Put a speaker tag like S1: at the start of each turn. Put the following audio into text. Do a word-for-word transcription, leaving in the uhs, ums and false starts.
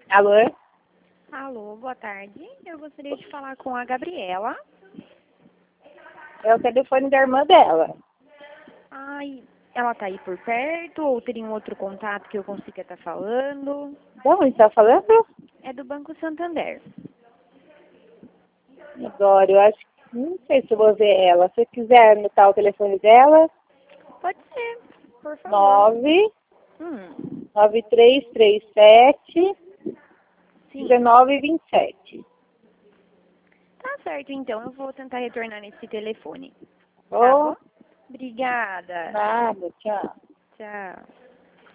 S1: Alô?
S2: Alô, boa tarde. Eu gostaria de falar com a Gabriela.
S1: É o telefone da irmã dela.
S2: Ai, ela tá aí por perto ou teria um outro contato que eu consiga estar falando?
S1: Da onde tá falando?
S2: É do Banco Santander.
S1: Agora, eu acho que não sei se eu vou ver ela. Se você quiser anotar o telefone dela,
S2: Pode ser, por favor.
S1: nove
S2: Hum,
S1: nove três três sete
S2: sim.
S1: dezenove vinte e sete.
S2: Tá certo, então. Eu vou tentar retornar nesse telefone. Tá
S1: Oh,
S2: bom? Obrigada.
S1: nada, tchau.
S2: Tchau.